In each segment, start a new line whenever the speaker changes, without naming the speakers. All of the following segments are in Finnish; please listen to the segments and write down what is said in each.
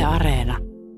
Areena.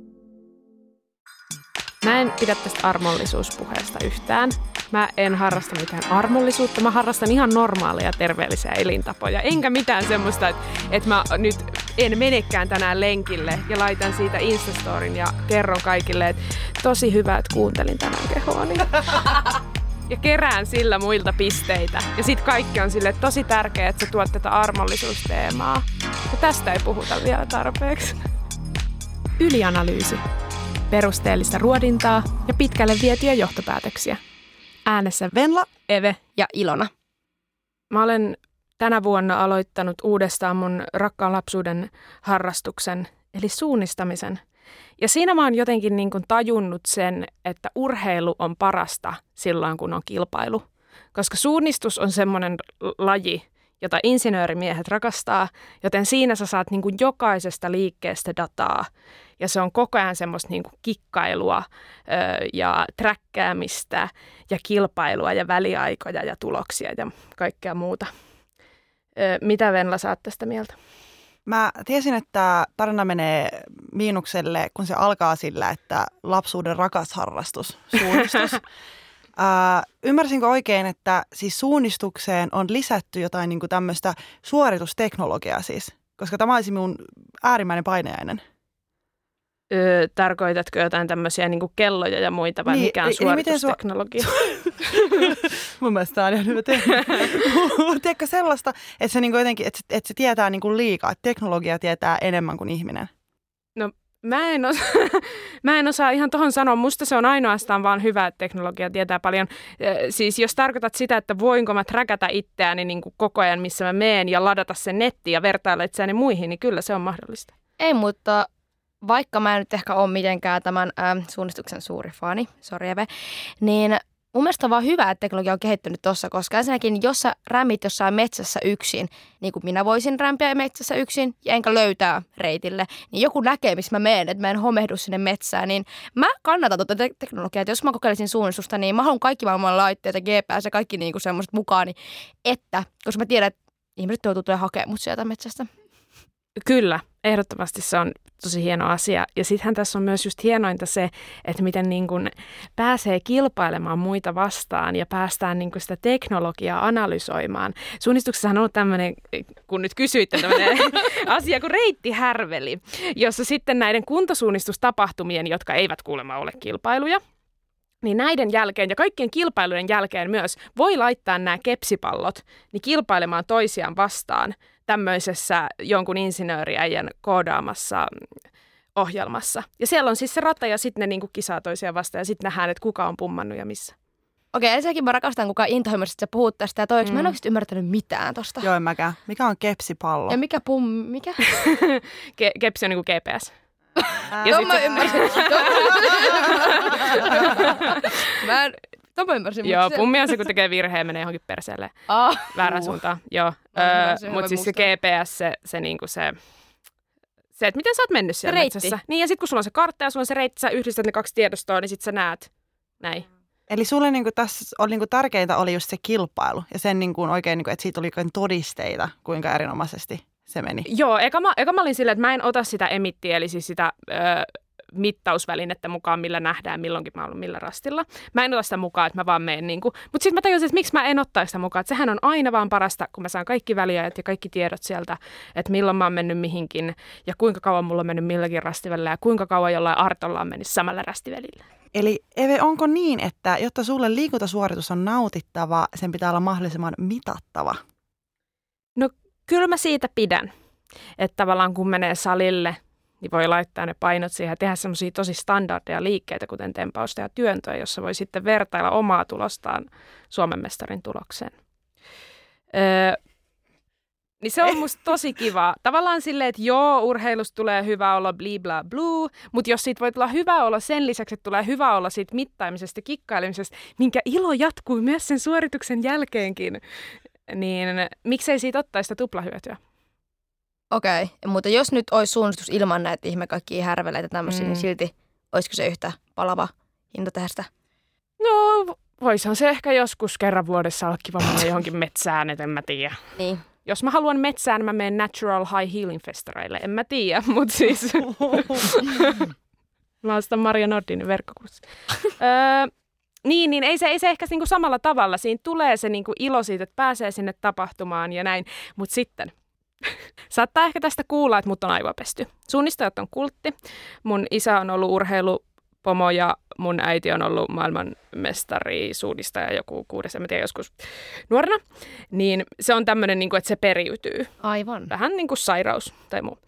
Mä en pidä tästä armollisuuspuheesta yhtään. Mä en harrasta mitään armollisuutta. Mä harrastan ihan normaaleja terveellisiä elintapoja. Enkä mitään semmoista, että mä nyt en menekään tänään lenkille ja laitan siitä Instastorin ja kerron kaikille, että tosi hyvä, että kuuntelin tänään kehoani. Ja kerään sillä muilta pisteitä. Ja sit kaikki on sille tosi tärkeää, että sä tuot tätä armollisuusteemaa. Ja tästä ei puhuta vielä tarpeeksi. Ylianalyysi. Perusteellista ruodintaa ja pitkälle vietyjä johtopäätöksiä. Äänessä
Venla,
Eve ja Ilona.
mä olen tänä vuonna aloittanut uudestaan mun rakkaan lapsuuden harrastuksen, eli suunnistamisen. Ja siinä mä oon jotenkin niin kuin tajunnut sen, että urheilu on parasta silloin, kun on kilpailu. Koska suunnistus on semmoinen laji, jota insinöörimiehet rakastaa, joten siinä sä saat niin kuin jokaisesta liikkeestä dataa. Ja se on koko ajan semmoista niin kuin kikkailua ja träkkäämistä ja kilpailua ja väliaikoja ja tuloksia ja kaikkea muuta. Mitä Venla sä oot tästä mieltä?
mä tiesin, että tarina menee miinukselle, kun se alkaa sillä, että lapsuuden rakas harrastus, suunnistus. Ymmärsinkö oikein, että siis suunnistukseen on lisätty jotain niin kuin tämmöistä suoritusteknologiaa siis? Koska tämä olisi minun äärimmäinen painajainen.
Tarkoitatko jotain tämmöisiä niin kuin kelloja ja muita vai mikä on suoritusteknologia?
Mun mielestä tämä on ihan hyvä tehdä. Tiedätkö sellaista, että se, niin kuin jotenkin, että se tietää niin kuin liikaa, että teknologia tietää enemmän kuin ihminen?
No mä en osaa ihan tohon sanoa. Musta se on ainoastaan vaan hyvä, että teknologia tietää paljon. Siis jos tarkoitat sitä, että voinko mä träkätä itseäni niin kuin koko ajan, missä mä meen ja ladata sen nettiin ja vertailla itseäni muihin, niin kyllä se on mahdollista.
Ei, mutta vaikka mä en nyt ehkä ole mitenkään tämän suunnistuksen suuri fani, sori Eve, niin mun mielestä on vaan hyvä, että teknologia on kehittynyt tuossa, koska ensinnäkin, jos sä rämit jossain metsässä yksin, niin kuin minä voisin rämpiä metsässä yksin ja enkä löytää reitille, niin joku näkee, missä mä menen, että mä en homehdu sinne metsään, niin mä kannatan tuota teknologiaa, että jos mä kokeilisin suunnistusta, niin mä haluan kaikki maailman laitteet ja GPS ja kaikki niinku semmoiset mukaani, että, koska mä tiedän, että ihmiset joutuu tulemaan hakemaan mut sieltä metsästä.
Kyllä, ehdottomasti se on tosi hieno asia. Ja sittenhän tässä on myös just hienointa se, että miten niin kun pääsee kilpailemaan muita vastaan ja päästään niin kun sitä teknologiaa analysoimaan. Suunnistuksessahan on ollut tämmöinen, kun nyt kysyitte, tämmöinen asia kuin reittihärveli, jossa sitten näiden kuntosuunnistustapahtumien, jotka eivät kuulemma ole kilpailuja, niin näiden jälkeen ja kaikkien kilpailujen jälkeen myös voi laittaa nämä kepsipallot niin kilpailemaan toisiaan vastaan tämmöisessä jonkun insinööriäijän koodaamassa ohjelmassa. Ja siellä on siis se rata ja sitten ne niinku kisaa toisiaan vastaan ja sitten nähdään, että kuka on pummannut ja missä.
Okei, ensinnäkin mä rakastan, kuka intohimoisesti sä puhut tästä ja toiseksi mä en oikeasti ymmärtänyt mitään tosta.
Joo, en mäkään. Mikä on kepsipallo?
Ja mikä?
Kepsi on niinku GPS.
Ja mä ymmärsin. Mä ymmärsin.
Joo, pummi on se, kun tekee virheen ja menee johonkin perseelle väärään suuntaan. Joo, mutta siis se GPS, se, että miten sä oot mennyt siellä metsässä. Niin, ja sitten kun sulla on se kartta ja sulla on se reitti, sä yhdistät ne kaksi tiedostoa, niin sit sä näet näin.
Eli sulle niinku tässä oli niinku tärkeintä oli just se kilpailu ja sen niinku oikein, niinku, että siitä oli todisteita, kuinka erinomaisesti se meni.
Joo, eka mä olin silleen, että mä en ota sitä emittiä, eli siis sitä mittausvälinettä mukaan, millä nähdään milloinkin mä oon millä rastilla. Mä en ota sitä mukaan, että mä vaan menen niinku. Mutta sitten mä tajusin, että miksi mä en ottaisi sitä mukaan. Että sehän on aina vaan parasta, kun mä saan kaikki väliajat ja kaikki tiedot sieltä, että milloin mä oon mennyt mihinkin ja kuinka kauan mulla on mennyt milläkin rastivälillä ja kuinka kauan jollain Artolla on mennyt samalla rastivälillä.
Eli Eve, onko niin, että jotta sulle liikuntasuoritus on nautittava, sen pitää olla mahdollisimman mitattava?
No kyllä mä siitä pidän. Että tavallaan kun menee salille, niin voi laittaa ne painot siihen ja tehdä semmoisia tosi standardeja liikkeitä, kuten tempausta ja työntöä, jossa voi sitten vertailla omaa tulostaan Suomen mestarin tulokseen. Niin se on musta tosi kiva. Tavallaan silleen, että joo, urheilusta tulee hyvä olla bli bla blue, mutta jos siitä voi tulla hyvä olla sen lisäksi, että tulee hyvä olla siitä mittaamisesta ja kikkailemisesta, minkä ilo jatkuu myös sen suorituksen jälkeenkin, niin miksei siitä ottaisi sitä tuplahyötyä?
Okei, mutta jos nyt olisi suunnistus ilman näitä ihme kaikkia härveleitä tämmöisiä, niin silti olisiko se yhtä palava hinta tehdä sitä?
No, voisihan se ehkä joskus kerran vuodessa olla kiva mennä johonkin metsään, et en mä tiedä.
Niin.
Jos mä haluan metsään, mä menen Natural High Healing Festareille. En mä tiedä, mutta siis mä ostan Maria Nordinin verkkokurssi. Niin, ei se ehkä niinku samalla tavalla. Siinä tulee se niinku ilo siitä, että pääsee sinne tapahtumaan ja näin. Mutta sitten saattaa ehkä tästä kuulla, että mut on aivopesty. Suunnistajat on kultti. Mun isä on ollut urheilupomo ja mun äiti on ollut maailmanmestari suunnistaja joku 6, en tiedä, joskus nuorena. Niin se on tämmöinen, niinku, että se periytyy.
Aivan.
Vähän niin kuin sairaus tai muu.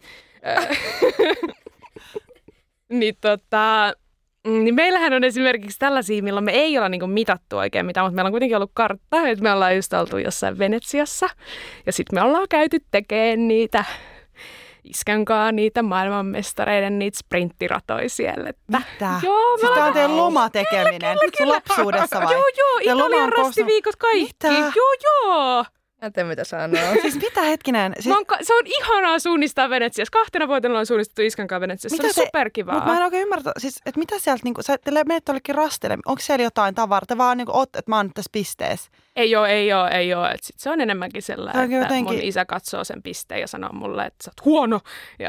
Niin meillähän on esimerkiksi tällaisia, milloin me ei olla niinku mitattu oikein mitään, mutta meillä on kuitenkin ollut kartta, että me ollaan just oltu jossain Venetsiassa. Ja sitten me ollaan käyty tekemään niitä iskänkaan niitä maailmanmestareiden niitä sprinttiratoja siellä.
Mitä?
Joo,
siis tämä on teidän lomatekeminen. Sun lapsuudessa vai?
Joo, Italian rastiviikot kaikki.
Mitä?
Joo.
En tiedä, mitä sanoo.
Siis mitä hetkinen? Siis
Se on ihanaa suunnistaa Venetsiassa. 2 vuotena on suunnistettu iskankaan Venetsiassa. Se on superkivaa.
Mutta mä en oikein ymmärrä, siis, että mitä sieltä, niinku, sä menet jollekin rastille. Onko siellä jotain tavaraa? Te vaan niinku, että mä oon nyt tässä pisteessä.
Ei ole. Et sit se on enemmänkin sellainen, että
jotenkin
mun isä katsoo sen pisteen ja sanoo mulle, että sä oot huono. Ja,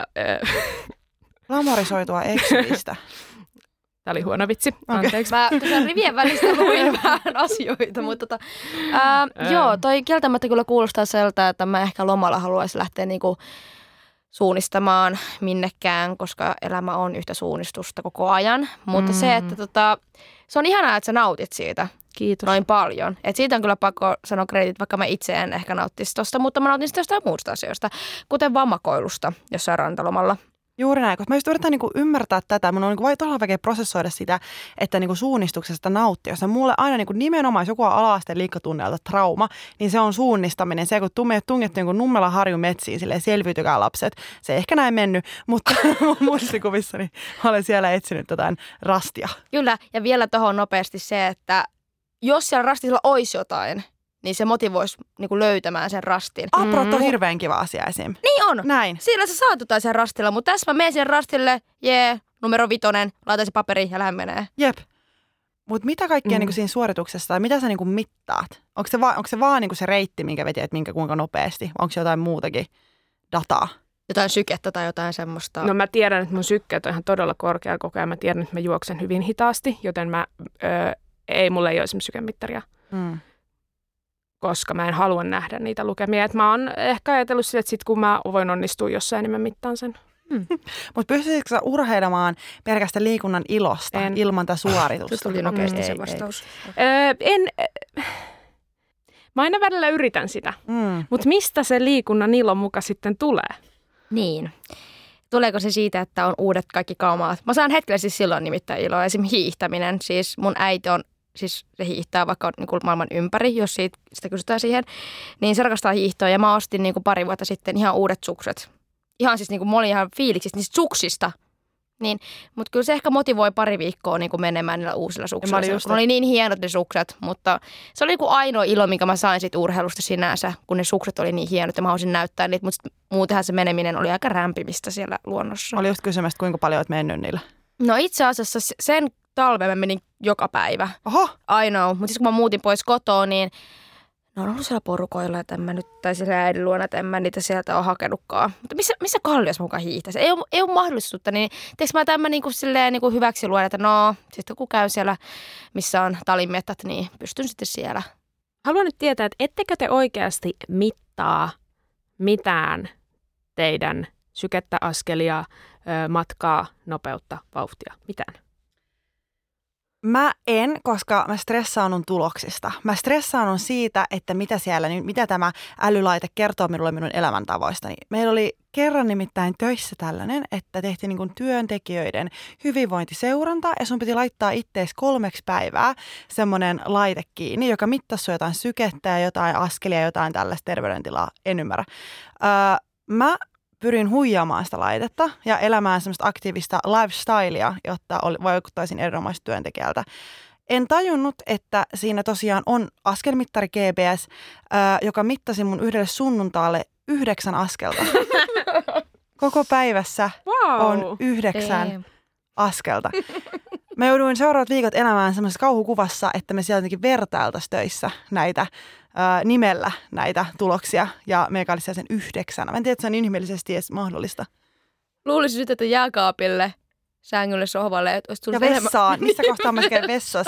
Lamarisoitua eksymistä.
Tämä oli huono vitsi, anteeksi.
Mä tuossa rivien välistä luin vähän asioita, mutta joo, toi kieltämättä kyllä kuulostaa sieltä, että mä ehkä lomalla haluaisin lähteä niinku suunnistamaan minnekään, koska elämä on yhtä suunnistusta koko ajan. Mutta se, että se on ihanaa, että sä nautit siitä.
Kiitos.
Noin paljon. Et siitä on kyllä pakko sanoa kreditit, vaikka mä itse en ehkä nauttisi tosta, mutta mä nautin sitä jostain muusta asioista, kuten vammakoilusta jossain rantalomalla.
Juuri näin, koska mä just yritän niinku ymmärtää tätä. Mun on niinku todella vaikea prosessoida sitä, että niinku suunnistuksesta nauttii. Jos mulle aina niinku nimenomaan, jos joku on ala-asteen liikkatunneilta trauma, niin se on suunnistaminen. Se, kun tungettu jonkun Nummela harjumetsiin, silleen selviytykää lapset. Se ei ehkä näin mennyt, mutta mun muistikuvissani olen siellä etsinyt jotain rastia.
Kyllä, ja vielä tuohon nopeasti se, että jos siellä rastilla olisi jotain, niin se motivoisi niinku löytämään sen rastin.
Aprot on hirveän kiva asia esim.
Niin on.
Näin.
Siellä sä saat jotain sen rastilla, mutta tässä mä menen sen rastille, numero 5, laitan se paperi ja lähden menee.
Jep. Mutta mitä kaikkea niinku siinä suorituksessa, tai mitä sä niinku mittaat? Onko se vaan niinku se reitti, minkä vetit, että kuinka nopeasti? Onko se jotain muutakin dataa?
Jotain sykettä tai jotain semmoista.
No mä tiedän, että mun sykkeet on ihan todella korkea koko ajan. Mä tiedän, että mä juoksen hyvin hitaasti, joten mulla ei ole esimerkiksi sykemittaria. Koska mä en halua nähdä niitä lukemia. Et mä oon ehkä ajatellut sitä, että sit kun mä voin onnistua jossain, niin mä mittaan sen.
Mutta pystyisikö sä urheilemaan pelkästään liikunnan ilosta ilman tätä suoritusta?
Se tuli nopeasti se vastaus.
Mä aina välillä yritän sitä. Mutta mistä se liikunnan ilo muka sitten tulee?
Niin. Tuleeko se siitä, että on uudet kaikki kaumaat? Mä saan hetkellisesti silloin nimittäin iloa. Esimerkiksi hiihtäminen. Siis mun äiti on, siis se hiihtää vaikka niin kuin maailman ympäri, jos sitä kysytään siihen. Niin se rakastaa hiihtoa ja mä ostin niin kuin pari vuotta sitten ihan uudet sukset. Ihan siis niin kuin mä olin ihan fiiliksistä niistä suksista. Niin, mutta kyllä se ehkä motivoi pari viikkoa niin kuin menemään niillä uusilla suksilla. Ne oli niin hienot ne sukset, mutta se oli kuin ainoa ilo, minkä mä sain siitä urheilusta sinänsä, kun ne sukset oli niin hienot ja mä halusin näyttää niitä, mutta muutenhan se meneminen oli aika rämpimistä siellä luonnossa.
Oli just kysymästä, kuinka paljon olet mennyt niillä?
No itse asiassa sen talven mä menin joka päivä.
Oho!
Ainoa, mutta siis kun mä muutin pois kotoa, niin ne on ollut siellä porukoilla, että en mä nyt, tai siellä äidin luona, että en mä niitä sieltä ole hakenutkaan. Mutta missä kalliossa mukaan hiihtäisi? Ei ole mahdollisuutta, niin teekö mä tämän niin hyväksi luoda, että no, sitten kun käyn siellä, missä on talimietat, niin pystyn sitten siellä.
Haluan nyt tietää, että ettekö te oikeasti mittaa mitään teidän sykettä, askelia, matkaa, nopeutta, vauhtia, mitään?
Mä en, koska mä stressaannun tuloksista. Mä stressaannun siitä, että mitä tämä älylaite kertoo minulle minun elämäntavoistani. Meillä oli kerran nimittäin töissä tällainen, että tehtiin niin kuin työntekijöiden hyvinvointiseuranta ja sun piti laittaa ittees 3 päivää semmoinen laite kiinni, joka mittasi jotain sykettä ja jotain askelia ja jotain tällaista terveydentilaa. En ymmärrä. Mä pyrin huijaamaan sitä laitetta ja elämään semmoista aktiivista lifestylea, jotta vaikuttaisin erinomaiselta työntekijältä. En tajunnut, että siinä tosiaan on askelmittari GPS, joka mittasi mun yhdelle sunnuntaalle 9 askelta. Koko päivässä on 9 askelta. Mä jouduin seuraavat viikot elämään semmoisessa kauhukuvassa, että me sieltä jotenkin vertailtaisiin töissä näitä nimellä näitä tuloksia. Ja meikä olisi sen 9. Mä en tiedä, että se on inhimillisesti edes mahdollista.
Luulisin nyt, että jääkaapille, sängylle, sohvalle, että olisi tullut
ja vessaan. Missä kohtaa mä käyn vessassa?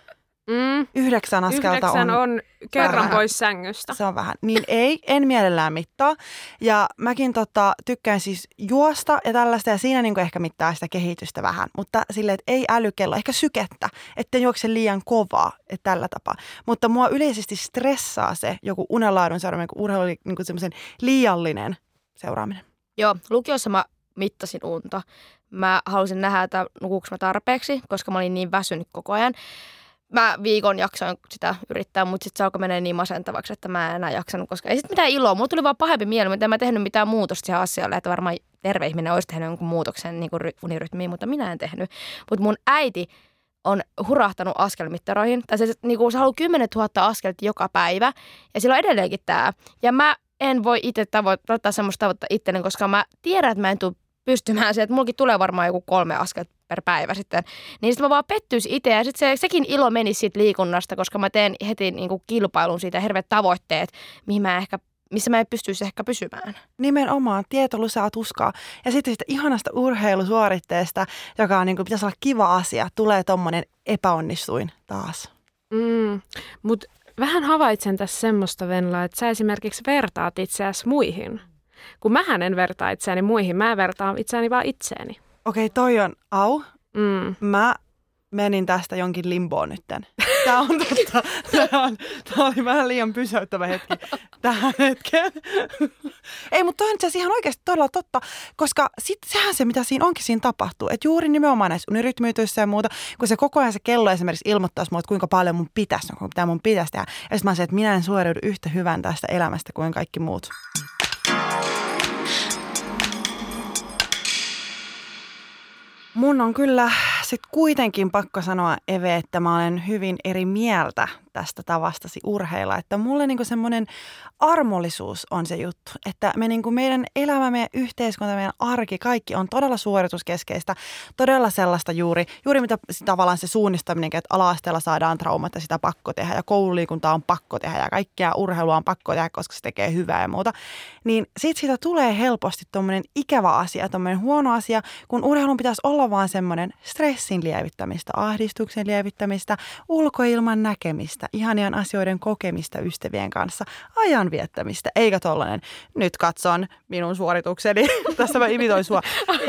9 askelta
9 on kerran
vähän
pois sängystä.
Se on vähän. Niin en mielellään mittaa. Ja mäkin tykkään siis juosta ja tällaista ja siinä niinku ehkä mittaa sitä kehitystä vähän. Mutta silleen, että ei älykello, ehkä sykettä, että juokse liian kovaa, että tällä tapaa. Mutta mua yleisesti stressaa se joku unenlaadun seuraaminen, kun urheilu oli niinku semmoisen liiallinen seuraaminen.
Joo, lukiossa mä mittasin unta. Mä halusin nähdä, että nukuuko mä tarpeeksi, koska mä olin niin väsynyt koko ajan. Mä viikon jaksoin sitä yrittää, mutta sitten se alkoi mennä niin masentavaksi, että mä en enää jaksanut, koska ei sitten mitään iloa. Mulla tuli vaan pahempi mieli, mutta en mä tehnyt mitään muutosta siihen asialle, että varmaan terve ihminen olisi tehnyt jonkun muutoksen niin unirytmiin, mutta minä en tehnyt. Mutta mun äiti on hurahtanut askelmittaroihin, tai se haluaa 10 000 askelta joka päivä, ja sillä on edelleenkin tämä. Ja mä en voi itse ottaa semmoista tavoittaa itselleni, koska mä tiedän, että mä en tule pystymään siihen, että mullakin tulee varmaan joku 3 askelta per päivä sitten. Niin sitten mä vaan pettyisin itse ja sitten sekin ilo menisi siitä liikunnasta, koska mä teen heti niinku kilpailun siitä hirveät tavoitteet, missä mä en pystyisi ehkä pysymään.
Nimenomaan, tieto lisää tuskaa. Ja sitten sitä ihanasta urheilusuoritteesta, joka on, niinku, pitäisi olla kiva asia, tulee tommonen epäonnistuin taas.
Mutta vähän havaitsen tässä semmoista, Venla, että sä esimerkiksi vertaat itseäsi muihin. Kun mähän en vertaa itseäni muihin, mä vertaan itseäni vaan itseäni.
Okei, toi on Mä menin tästä jonkin limboon nytten. Tämä on totta. Tämä oli vähän liian pysäyttävä hetki tähän hetkeen. Ei, mutta toi on itse asiassa ihan oikeasti todella totta, koska sehän se, mitä siinä onkin siinä tapahtuu. Että juuri nimenomaan näissä unirytmiytyissä ja muuta, kun se koko ajan se kello esimerkiksi ilmoittaisi mulle, että kuinka paljon mun pitäisi tehdä. Ja sitten mä sanoin, että minä en suoriudu yhtä hyvän tästä elämästä kuin kaikki muut. Mun on kyllä sitten kuitenkin pakko sanoa, Eve, että mä olen hyvin eri mieltä tästä tavastasi urheilla. Että mulle niinku semmoinen armollisuus on se juttu, että me niinku meidän elämä, meidän yhteiskunta, meidän arki, kaikki on todella suorituskeskeistä, todella sellaista juuri mitä tavallaan se suunnistaminen, että ala-asteella saadaan traumat ja sitä pakko tehdä ja koululiikunta on pakko tehdä ja kaikkea urheilua on pakko tehdä, koska se tekee hyvää ja muuta. Niin siitä tulee helposti tommoinen ikävä asia, tommoinen huono asia, kun urheilun pitäisi olla vaan semmoinen stressin lievittämistä, ahdistuksen lievittämistä, ulkoilman näkemistä, ihanien asioiden kokemista ystävien kanssa, ajan viettämistä, eikä tollainen, nyt katson minun suoritukseni, tässä mä imitoin sua.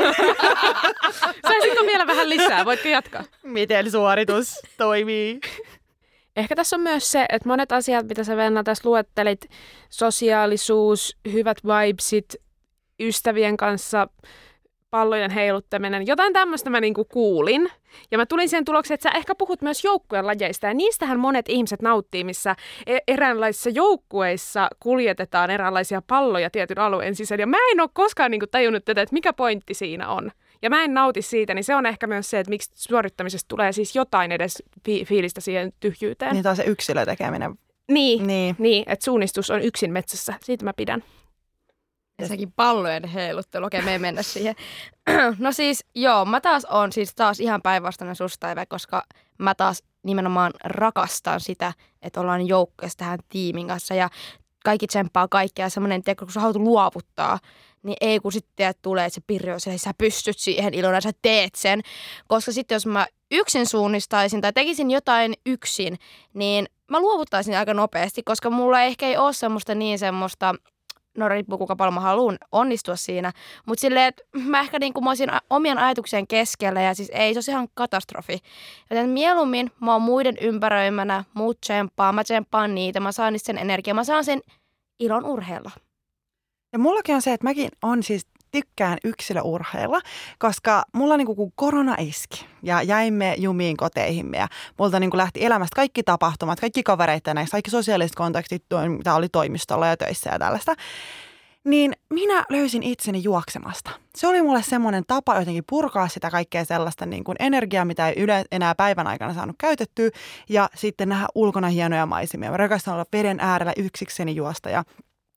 Saisitko vielä vähän lisää, voitko jatkaa?
Miten suoritus toimii?
Ehkä tässä on myös se, että monet asiat, mitä sä Venla tässä luettelit, sosiaalisuus, hyvät vibesit, ystävien kanssa pallojen heiluttaminen, jotain tämmöistä mä niinku kuulin. Ja mä tulin siihen tulokseen, että sä ehkä puhut myös joukkueen lajeista. Ja niistähän monet ihmiset nauttii, missä eräänlaisissa joukkueissa kuljetetaan eräänlaisia palloja tietyn alueen sisällä. Ja mä en ole koskaan niinku tajunnut tätä, että mikä pointti siinä on. Ja mä en nauti siitä, niin se on ehkä myös se, että miksi suorittamisesta tulee siis jotain edes fiilistä siihen tyhjyyteen.
Niin, tämä on se yksilötekeminen.
Niin, että suunnistus on yksin metsässä. Siitä mä pidän.
Ja sekin pallojen heiluttelu. Okei, me ei mennä siihen. No siis, joo, mä taas on siis taas ihan päinvastainen susta, Eve, koska mä taas nimenomaan rakastan sitä, että ollaan joukkueessa tähän tiimin kanssa ja kaikki tsemppaa kaikkea. Semmoinen teko, kun sä haluat luovuttaa, niin ei kun sitten tulee, että se Pirjo, sä pystyt siihen Ilona, sä teet sen. Koska sitten jos mä yksin suunnistaisin tai tekisin jotain yksin, niin mä luovuttaisin aika nopeasti, koska mulla ehkä ei ole semmoista, no riippuu kuinka paljon mä haluan onnistua siinä, mutta silleen, että mä ehkä niin kuin mä olisin omien ajatuksien keskellä ja siis ei, se olisi ihan katastrofi. Joten mieluummin mä oon muiden ympäröimänä, muut tsemppaa, mä tsemppaan niitä, mä saan niistä sen energiaa, mä saan sen ilon urheilla.
Ja mullakin on se, että mäkin on siis tykkään yksilöurheilla, koska mulla niinku kun korona iski ja jäimme jumiin koteihimme ja multa niinku lähti elämästä kaikki tapahtumat, kaikki kavereita ja kaikki sosiaaliset kontaktit, mitä oli toimistolla ja töissä ja tällaista, niin minä löysin itseni juoksemasta. Se oli mulle semmoinen tapa jotenkin purkaa sitä kaikkea sellaista niin kuin energiaa, mitä ei enää päivän aikana saanut käytettyä ja sitten nähdä ulkona hienoja maisemia. Mä rakastan olla veden äärellä yksikseni juosta ja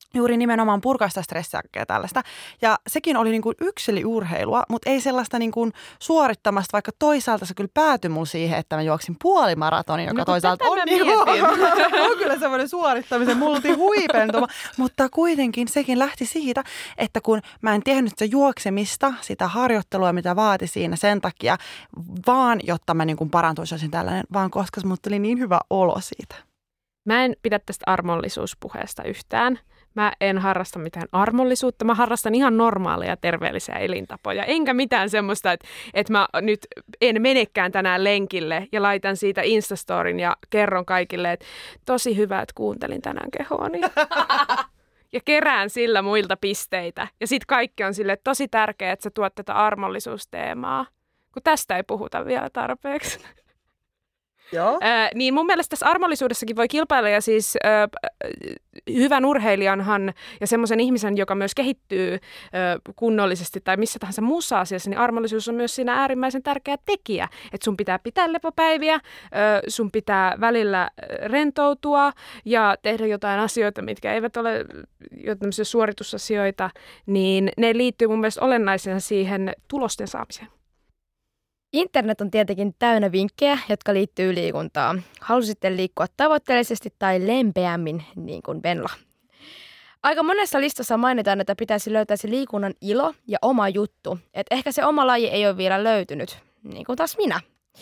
juuri nimenomaan purkaa sitä stressiä ja tällaista. Ja sekin oli niin kuin yksilöurheilua, mutta ei sellaista niin kuin suorittamasta, vaikka toisaalta se kyllä päätyi mulle siihen, että mä juoksin puolimaratonin, joka toisaalta on, on kyllä semmoinen suorittamisen multihuipentuma. Mutta kuitenkin sekin lähti siitä, että kun mä en tehnyt sitä juoksemista, sitä harjoittelua, mitä vaati siinä sen takia, vaan jotta mä niin kuin parantuisin tällainen, vaan koska mulle tuli niin hyvä olo siitä.
Mä en pidä tästä armollisuuspuheesta yhtään. Mä en harrasta mitään armollisuutta. Mä harrastan ihan normaaleja terveellisiä elintapoja. Enkä mitään semmoista, että mä nyt en menekään tänään lenkille ja laitan siitä Instastorin ja kerron kaikille, että tosi hyvä, että kuuntelin tänään kehoani. Ja kerään sillä muilta pisteitä. Ja sit kaikki on sille tosi tärkeää, että sä tuot tätä armollisuusteemaa. Kun tästä ei puhuta vielä tarpeeksi.
Joo.
Niin mun mielestä tässä armollisuudessakin voi kilpailla ja siis hyvän urheilijanhan ja semmoisen ihmisen, joka myös kehittyy kunnollisesti tai missä tahansa muussa asiassa, niin armollisuus on myös siinä äärimmäisen tärkeä tekijä. Että sun pitää pitää lepopäiviä, sun pitää välillä rentoutua ja tehdä jotain asioita, mitkä eivät ole tämmöisiä suoritusasioita, niin ne liittyy mun mielestä olennaisena siihen tulosten saamiseen.
Internet on tietenkin täynnä vinkkejä, jotka liittyy liikuntaan. Halusitte liikkua tavoitteellisesti tai lempeämmin, niin kuin Venla. Aika monessa listassa mainitaan, että pitäisi löytää se liikunnan ilo ja oma juttu. Että ehkä se oma laji ei ole vielä löytynyt, niin kuin taas minä.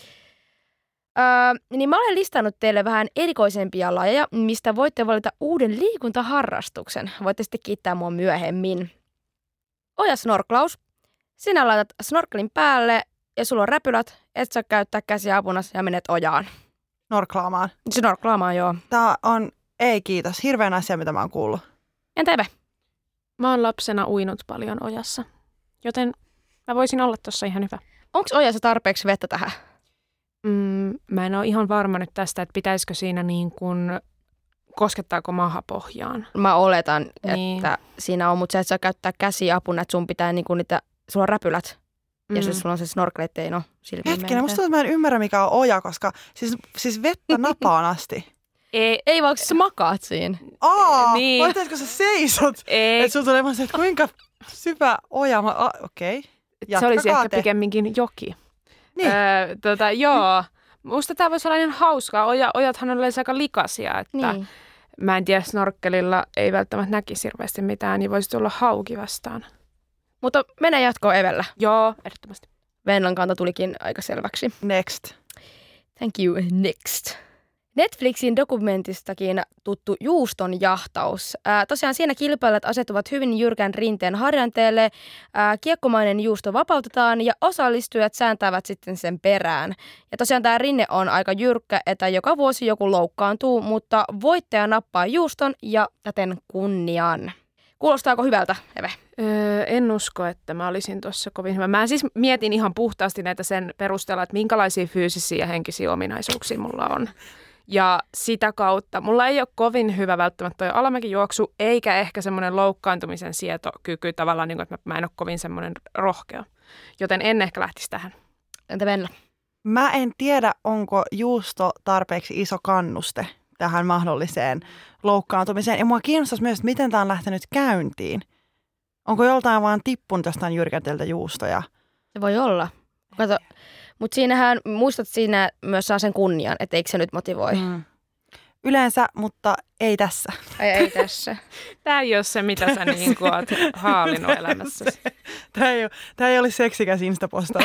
Niin mä olen listannut teille vähän erikoisempia lajeja, mistä voitte valita uuden liikuntaharrastuksen. Voitte sitten kiittää mua myöhemmin. Ojasnorklaus. Sinä laitat snorkelin päälle ja sulla on räpylät, et saa käyttää käsiä apunas ja menet ojaan.
Snorklaamaan.
Snorklaamaan, joo.
Tää on, ei kiitos, hirveän asia, mitä mä oon kuullut.
Entä Eve?
Mä oon lapsena uinut paljon ojassa, joten mä voisin olla tossa ihan hyvä.
Onko ojassa tarpeeksi vettä tähän?
Mä en ole ihan varma nyt tästä, että pitäisikö siinä niin kuin, koskettaako maahapohjaan.
Mä oletan,
niin.
Että siinä on, mutta sä et saa käyttää käsiä apuna, että sun pitää niinku niitä, sulla on räpylät. Ja jos sulla on se snorkel, ettei silmiin
Hetken, musta tuntuu, että mä en ymmärrä, mikä on oja, koska siis vettä napaan asti.
Ei vaan, sä makaat siinä.
Niin.
Voitaisko sä seisot?
Ei.
Että sulla tulee vaan se, että kuinka syvä oja. Okei.
Se olisi ehkä pikemminkin joki.
Niin.
Joo. Musta tää voisi olla niin hauskaa. Ojathan on yleensä aika likaisia, että
Niin.
mä en tiedä, snorkkelilla ei välttämättä näkisi hirveästi mitään, niin voisi tulla hauki vastaan.
Mutta mennään jatkoon Evellä.
Joo, ehdottomasti.
Venlan kanta tulikin aika selväksi.
Next.
Thank you. Next. Netflixin dokumentistakin tuttu juuston jahtaus. Tosiaan siinä kilpailijat asettuvat hyvin jyrkän rinteen harjanteelle. Kiekkomainen juusto vapautetaan ja osallistujat sääntävät sitten sen perään. Ja tosiaan tämä rinne on aika jyrkkä, että joka vuosi joku loukkaantuu, mutta voittaja nappaa juuston ja täten kunnian. Kuulostaako hyvältä, Eve?
En usko, että mä olisin tuossa kovin hyvä. Mä siis mietin ihan puhtaasti näitä sen perusteella, että minkälaisia fyysisiä ja henkisiä ominaisuuksia mulla on. Ja sitä kautta mulla ei ole kovin hyvä välttämättä toi alamäkijuoksu, eikä ehkä semmoinen loukkaantumisen sietokyky tavallaan, niin kuin, että mä en ole kovin semmoinen rohkea. Joten en ehkä lähtisi tähän.
Entä Venla?
Mä en tiedä, onko juusto tarpeeksi iso kannuste tähän mahdolliseen loukkaantumiseen. Ja mua kiinnostaisi myös, että miten tämä on lähtenyt käyntiin. Onko joltain vaan tippunut jostain jyrkänteeltä juustoja?
Se voi olla. Kato, mutta siinähän, muistat siinä myös saa sen kunnian, että eikö se nyt motivoi?
Yleensä, mutta ei tässä.
Ei tässä.
Tämä ei ole se, mitä sä niin kuin oot haalinut elämässäsi.
Tämä ei ole seksikäs Insta-postaus.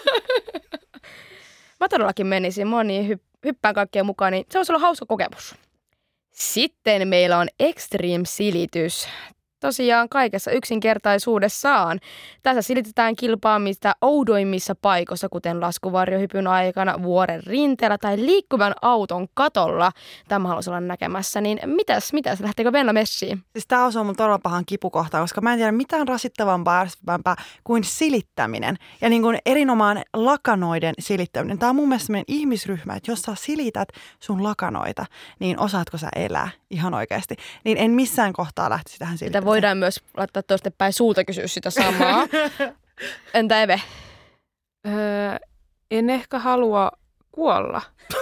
Mä todellakin menisin. Mä oon niin hyppään kaikkeen mukaan, niin se voisi olla hauska kokemus. Sitten meillä on extreme silitys. Tosiaan kaikessa yksinkertaisuudessaan. Tässä silitetään kilpaamista oudoimmissa paikoissa, kuten laskuvarjohypyn aikana, vuoren rinteellä tai liikkuvan auton katolla. Tämä haluaisin olla näkemässä. Niin mitäs? Lähteekö Venla messiin?
Siis tämä osuu mun todella pahan kipukohtaan, koska mä en tiedä mitään rasittavampaa kuin silittäminen. Ja niin kuin erinomaan lakanoiden silittäminen. Tämä on mun mielestä sellainen ihmisryhmä, että jos sä silität sun lakanoita, niin osaatko sä elää ihan oikeasti. Niin en missään kohtaa lähtisi tähän silittämiseen.
Voidaan myös laittaa toisten päin suuta kysyä sitä samaa. Entä Eve?
En ehkä halua kuolla.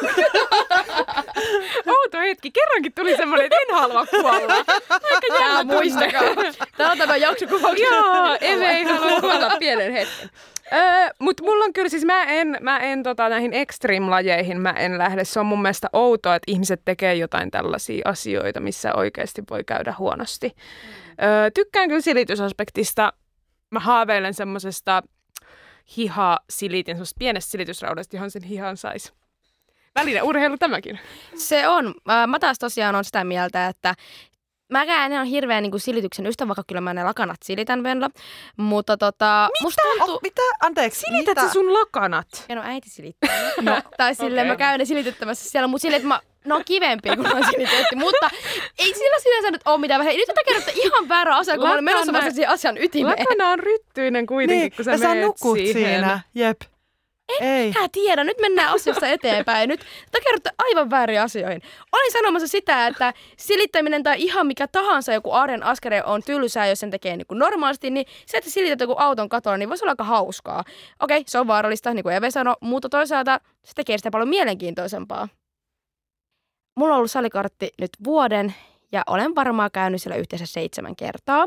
Outo hetki. Kerrankin tuli semmoinen, että en halua kuolla. Aika jännä
muistakaa. Tää on tämä jaksokuvauksen.
Joo, ei halua kuolla.
Pienen hetken.
Mutta mulla on kyllä siis, mä en näihin extreme-lajeihin mä en lähde. Se on mun mielestä outoa, että ihmiset tekee jotain tällaisia asioita, missä oikeasti voi käydä huonosti. Tykkään kyllä silitysaspektista. Mä haaveilen semmosesta hihasilitin, semmoisesta pienestä silitysraudasta, johon sen hihan saisi. Välineurheilu tämäkin.
Se on. Mä taas tosiaan on sitä mieltä, että mäkään en ole hirveän niin silityksen ystävä, vaikka kyllä mä ne lakanat silitän Venla. Mutta musta tuntuu...
Mitä? Anteeksi.
Silität sä sun lakanat?
En ole äiti silittänyt. No, tai silleen mä käyn ne silityttämässä siellä, mutta silleen, että ne on kivempiä, kun on silitetty. Mutta ei sillä sinänsä nyt ole mitään vähän. Nyt tätä kerrotte ihan väärä asia, kun mä olen menossa vasta siihen asian ytimeen.
Lakana on ryttyinen kuitenkin,
niin,
kun sä menet siihen.
Siinä. Jep.
En tiedä. Nyt mennään asiasta eteenpäin. Nyt tätä kerrotte aivan väärin asioihin. Olin sanomassa sitä, että silittäminen tai ihan mikä tahansa joku arjen askere on tylsää, jos sen tekee niin kuin normaalisti, niin se, että silität joku auton katolla, niin voisi olla aika hauskaa. Okei, se on vaarallista, niin kuin Eve sanoi, mutta toisaalta se tekee sitä paljon mielenkiintoisempaa. Mulla on ollut salikortti nyt vuoden ja olen varmaan käynyt siellä yhteensä 7 kertaa.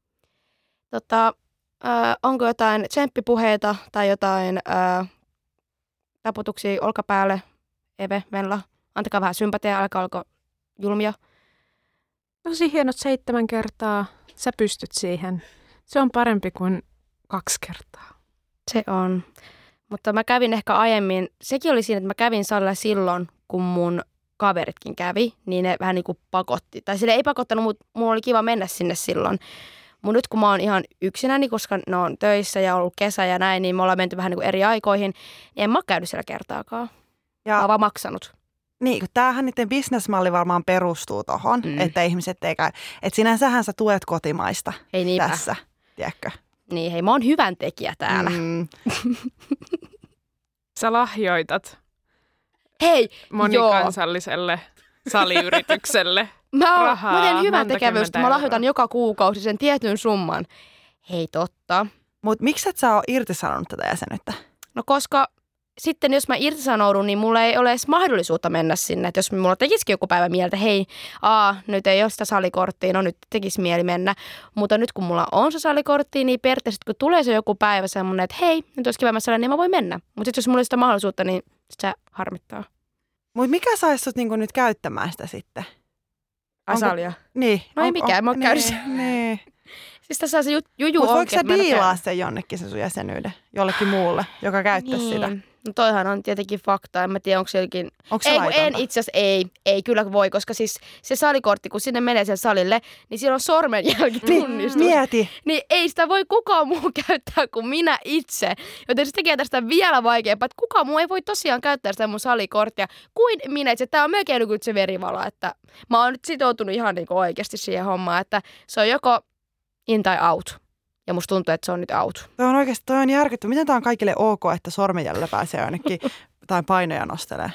Onko jotain tsemppipuheita tai jotain taputuksia olkapäälle? Eve, Venla, antakaa vähän sympatiaa, älkää olko julmia.
Tosi hienot 7 kertaa. Sä pystyt siihen. Se on parempi kuin 2 kertaa.
Se on. Mutta mä kävin ehkä aiemmin, sekin oli siinä, että mä kävin salilla silloin, kun mun kaveritkin kävi, niin ne vähän niin kuin pakotti. Tai sille ei pakottanut, mutta mulla oli kiva mennä sinne silloin. Mutta nyt kun mä oon ihan yksinäni, koska ne on töissä ja ollut kesä ja näin, niin me ollaan menty vähän niin kuin eri aikoihin, niin en mä ole käynyt siellä kertaakaan. Mä oon vaan maksanut.
Niin, kun tämähän niiden bisnesmalli varmaan perustuu tohon, että ihmiset ei käy. Että sinänsähän sä tuet kotimaista tässä, tiedätkö?
Niin, hei, mä oon hyvän tekijä täällä.
Sä lahjoitat monikansalliselle saliyritykselle
mä teen hyvän tekevästä. Mä lahjoitan joka kuukausi sen tietyn summan. Hei, totta.
Mutta miksi et sä ole irtisanonut tätä jäsenyyttä?
No koska sitten jos mä irtisanoudun, niin mulla ei ole edes mahdollisuutta mennä sinne. Et jos mulla tekisikin joku päivä mieltä, hei, nyt ei ole sitä salikorttia, no nyt tekisi mieli mennä. Mutta nyt kun mulla on se salikortti, niin periaatteessa kun tulee se joku päivä semmoinen, että hei, nyt olisi kiva mennä, niin mä voin mennä. Mutta sitten jos mulla ei sitä mahdollisuutta, niin se harmittaa.
Mutta mikä saisi sut niinku nyt käyttämään sitä sitten?
Asalia.
Niin.
No ei mikään, mä oon käynyt
niin.
Siis tässä on se juju
onkin. Mutta voiko sä diilaa sen jonnekin sen sun jäsenyyden? Jollekin muulle, joka käyttäisi sitä?
No toihan on tietenkin fakta. En mä tiedä, onko se jokin...
Onko se laitonta?
En itse asiassa, ei kyllä voi, koska siis se salikortti, kun sinne menee sen salille, niin siellä on sormenjälkitunnistus.
Mieti.
Niin ei sitä voi kukaan muu käyttää kuin minä itse. Joten se tekee tästä vielä vaikeampaa, että kukaan muu ei voi tosiaan käyttää sitä mun salikorttia kuin minä itse. Tämä on melkein niin kuin se verivala, että mä oon nyt sitoutunut ihan niin kuin oikeasti siihen hommaan, että se on joko in tai out. Ja musta tuntuu, että se on nyt out.
Toi on järkyttävää. Miten tää on kaikille ok, että sormenjäljellä pääsee ainakin tai painoja nostelee?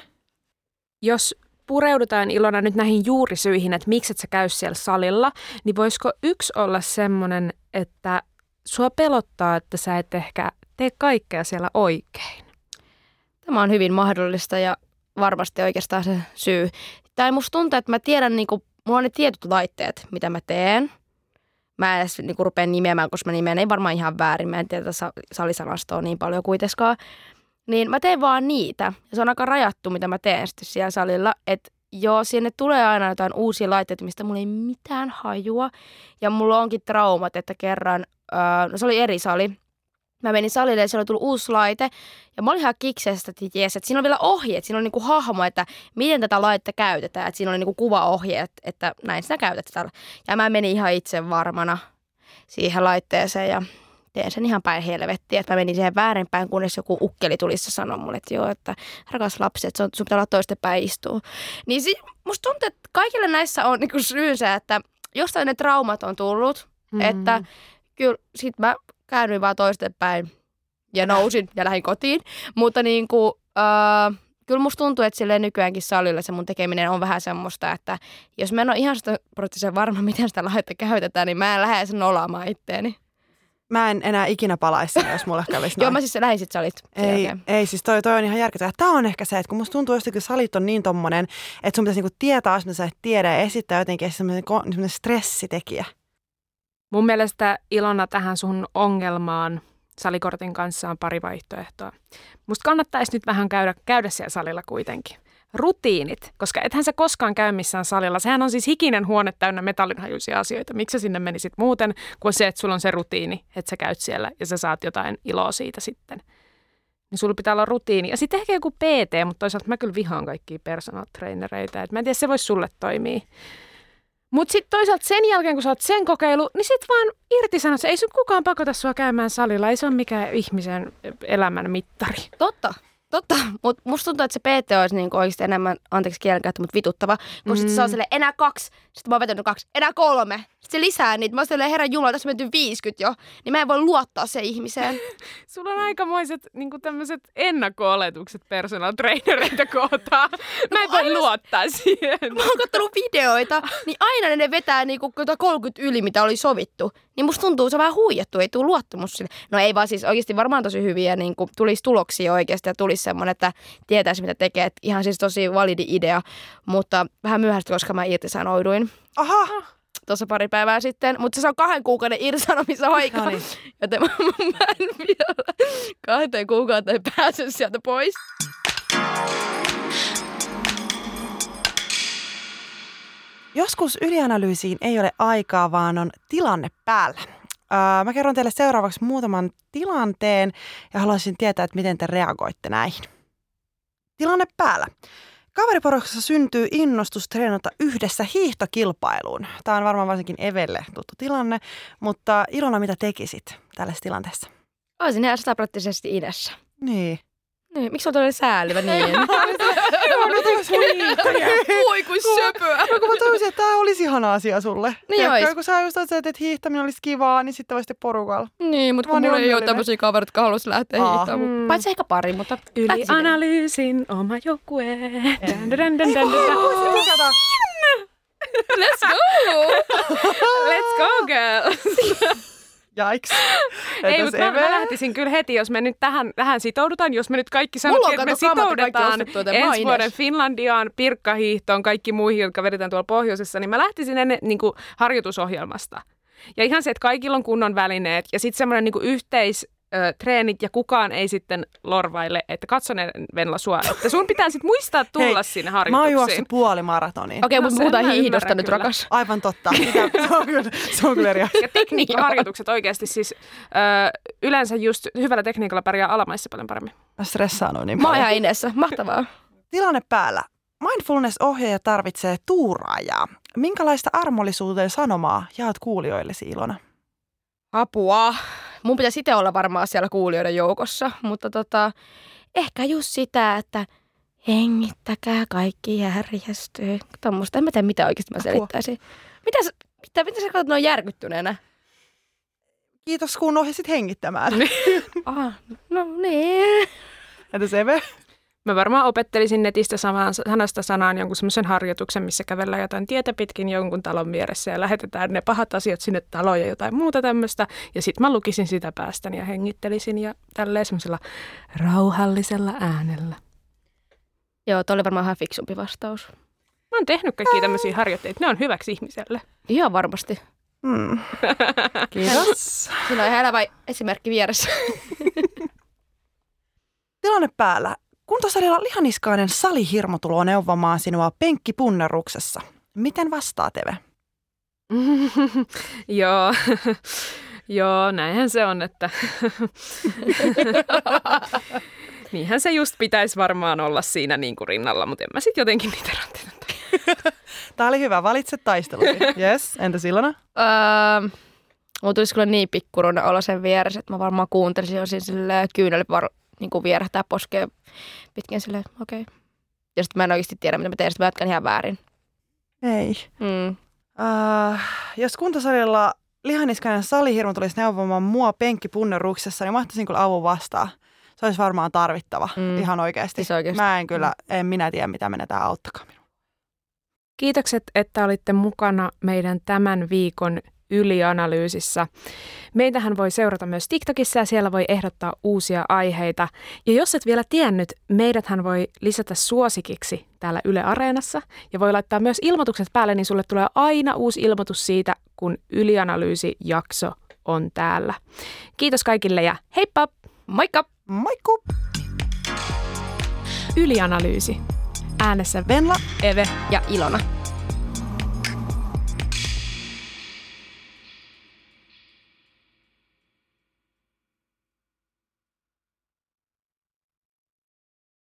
Jos pureudutaan Ilona nyt näihin juurisyihin, että miksi et sä käy siellä salilla, niin voisiko yksi olla semmoinen, että sua pelottaa, että sä et ehkä tee kaikkea siellä oikein?
Tämä on hyvin mahdollista ja varmasti oikeastaan se syy. Tai musta tuntuu, että mä tiedän, mulla on ne tietyt laitteet, mitä mä teen. Mä en edes rupean nimeämään, koska mä nimeen ei varmaan ihan väärin. Mä en tiedä salisanastoa niin paljon kuitenkaan. Niin mä teen vaan niitä. Ja se on aika rajattu, mitä mä teen sitten siellä salilla. Että joo, sinne tulee aina jotain uusia laitteita, mistä mulla ei mitään hajua. Ja mulla onkin traumat, että kerran, se oli eri sali. Mä menin salille ja siellä oli tullut uusi laite. Ja mä olin ihan kiksestä, että jes, että siinä on vielä ohjeet. Siinä on niinku hahmo, että miten tätä laitetta käytetään. Että siinä oli niinku kuvaohje, että näin sinä käytät sitä. Ja mä menin ihan itse varmana siihen laitteeseen ja teen sen ihan päin helvettiä. Että mä menin siihen väärinpäin, kunnes joku ukkeli tulisi sanoa mulle, että joo, että rakas lapsi, että sun pitää olla toistepäin istua. Niin musta tuntuu, että kaikille näissä on niinku syynsä, että jostain ne traumat on tullut. Että kyllä sit mä käännyin vaan toistepäin ja nousin ja lähdin kotiin. Mutta kyllä musta tuntuu, että silleen nykyäänkin salilla se mun tekeminen on vähän semmoista, että jos mä en ole ihan 100% varma, miten sitä laitetta käytetään, niin mä en lähde sen nolaamaan itteeni.
Mä en enää ikinä palaisi sinne, jos mulle kävisi näin.
Joo, mä siis lähdin sit salit.
Ei, siis toi on ihan järkyttävää. Tämä on ehkä se, että kun musta tuntuu jostakin, salit on niin tommonen, että sun pitäisi niinku tietää asioita, sä et tiedä ja esittää jotenkin semmoinen stressitekijä.
Mun mielestä Ilona tähän sun ongelmaan salikortin kanssa on pari vaihtoehtoa. Musta kannattaisi nyt vähän käydä siellä salilla kuitenkin. Rutiinit, koska ethän sä koskaan käy missään salilla. Sehän on siis hikinen huone täynnä metallinhajuisia asioita. Miksi sä sinne menisit muuten kuin se, että sulla on se rutiini, että sä käyt siellä ja sä saat jotain iloa siitä sitten. Niin sulla pitää olla rutiini. Ja sitten ehkä joku PT, mutta toisaalta mä kyllä vihaan kaikkia personal trainereita. Et mä en tiedä, se voisi sulle toimia. Mutta sitten toisaalta sen jälkeen, kun sä oot sen kokeilu, niin sit vaan irtisanot. Ei sun kukaan pakota sua käymään salilla. Ei se ole mikään ihmisen elämän mittari.
Totta, mutta musta tuntuu, että se PT olisi niinku oikeasti enemmän, anteeksi kielenkäyttö, mutta vituttava. Kun sitten se on silleen, enää 2, sitten mä oon vetänyt 2, enää 3. Sitten se lisää niitä. Mä oon silleen, herran jumala, tässä on menty 50 jo. Niin mä en voi luottaa se ihmiseen.
Sulla on aikamoiset niinku tämmöiset ennakko-oletukset personal trainereita kohtaan. Mä en voi luottaa siihen.
Mä oon kattonut videoita, niin aina ne vetää niinku 30 yli, mitä oli sovittu. Niin musta tuntuu, se on vähän huijattu, ei tule luottamus sille. No ei vaan siis oikeasti varmaan tosi hyviä, niin kuin tulisi tuloksia oikeasti ja tulisi semmoinen, että tietäisi mitä tekee. Että ihan siis tosi validi idea, mutta vähän myöhäistä, koska mä irtisanouduin.
Aha!
Tuossa pari päivää sitten, mutta se on 2 kuukauden irtisanomisaika. No niin. Joten mä en vielä 2 kuukauteen pääse sieltä pois.
Joskus ylianalyysiin ei ole aikaa, vaan on tilanne päällä. Mä kerron teille seuraavaksi muutaman tilanteen ja haluaisin tietää, että miten te reagoitte näihin. Tilanne päällä. Kaveriporukassa syntyy innostus treenata yhdessä hiihtokilpailuun. Tämä on varmaan varsinkin Evelle tuttu tilanne, mutta Ilona, mitä tekisit tällaisessa tilanteessa?
Olisin ihan 100% idässä.
Niin.
Miksi on todella säälivä niin? Voi kuin söpöä.
No kun mä toivoisin, että tämä olisi ihana asia sulle.
Niin ois.
Kun sä just ajattelet, että hiihtäminen olisi kivaa, niin sitten voisitte porukalla.
Niin, mutta kun mulla ei ole tämmöisiä kavereita, jotka haluaisi lähteä hiihtämään. Paitsi ehkä pari, mutta
ylianalyysin oma joukkue.
Let's go!
Let's go, girls!
Jaiks.
Ei, mutta mä lähtisin kyllä heti, jos me nyt tähän sitoudutaan. Jos me nyt kaikki sanottiin, että me sitoudutaan ensi vuoden Finlandiaan, Pirkkahiihtoon, kaikki muihin, jotka vedetään tuolla pohjoisessa, niin mä lähtisin ennen niin kuin harjoitusohjelmasta. Ja ihan se, että kaikilla on kunnon välineet ja sitten semmoinen niin kuin treenit ja kukaan ei sitten lorvaille, että katso ne Venla sua, että sun pitää sitten muistaa tulla sinne harjoituksiin.
Mä oon juossut puolimaratoniin.
Okei, mutta puhutaan hiihdosta nyt, rakas.
Aivan totta. Se on kyllä eri asia.
Ja tekniikkaharjoitukset oikeasti siis yleensä just hyvällä tekniikalla pärjää alamaissa paljon paremmin.
Mä stressaannuin niin
paljon.
Mä
oon ihan Inessa. Mahtavaa.
Tilanne päällä. Mindfulness-ohjaaja tarvitsee tuuraajaa. Minkälaista armollisuuden sanomaa jaat kuulijoillesi, Ilona?
Apua. Mun pitäisi itse olla varmaan siellä kuulijoiden joukossa, mutta ehkä just sitä, että hengittäkää, kaikki järjestyy. Tuommoista, en mä tiedä mitä oikeasti mä selittäisin. Mitä sä katsot noin järkyttyneenä?
Kiitos, kun ohjasit hengittämään.
No niin.
Entäs Eve?
Mä varmaan opettelisin netistä sanasta sanaan jonkun semmoisen harjoituksen, missä kävellään jotain tietä pitkin jonkun talon vieressä ja lähetetään ne pahat asiat sinne taloon ja jotain muuta tämmöistä. Ja sit mä lukisin sitä päästäni ja hengittelisin ja tälleen semmoisella rauhallisella äänellä.
Joo, toi oli varmaan ihan fiksumpi vastaus.
Mä oon tehnyt kaikkia tämmöisiä harjoitteita. Ne on hyväksi ihmiselle.
Ihan varmasti.
Kiitos.
Siinä on ihan elävä esimerkki vieressä.
Tilanne päällä. Kuntosalilla Lihaniskainen salihirmo tulee neuvomaan sinua penkkipunneruksessa. Miten vastaat, Eve?
Joo, näinhän se on, että niinhän se just pitäisi varmaan olla siinä niin kuin rinnalla, mutta en mä sitten jotenkin niitä ranteita.
Tämä oli hyvä, valitse taistelukin. Yes, entäs Ilona?
Mulla tulisi kyllä niin pikkuruinen olla sen vieressä, että mä varmaan kuuntelisin jo silleen kyyneli niin kuin vierähtää poskeen pitkin silleen, okei. Ja sitten mä en oikeasti tiedä, mitä mä teen, sitten mä jatkan ihan väärin.
Ei. Jos kuntosalilla Lihaniskainen salihirmo tulisi neuvomaan mua penkkipunneruksessa, niin mä ottaisin kyllä avun vastaan. Se olisi varmaan tarvittava, ihan oikeasti. Mä en kyllä, en minä tiedä, mitä menetään, auttakaa minua.
Kiitokset, että olitte mukana meidän tämän viikon Ylianalyysissä. Meitähän voi seurata myös TikTokissa ja siellä voi ehdottaa uusia aiheita. Ja jos et vielä tiennyt, meidäthän voi lisätä suosikiksi täällä Yle Areenassa ja voi laittaa myös ilmoitukset päälle, niin sulle tulee aina uusi ilmoitus siitä, kun Ylianalyysi-jakso on täällä. Kiitos kaikille ja heippa!
Moikka!
Moikku!
Ylianalyysi. Äänessä
Venla,
Eve
Ja Ilona.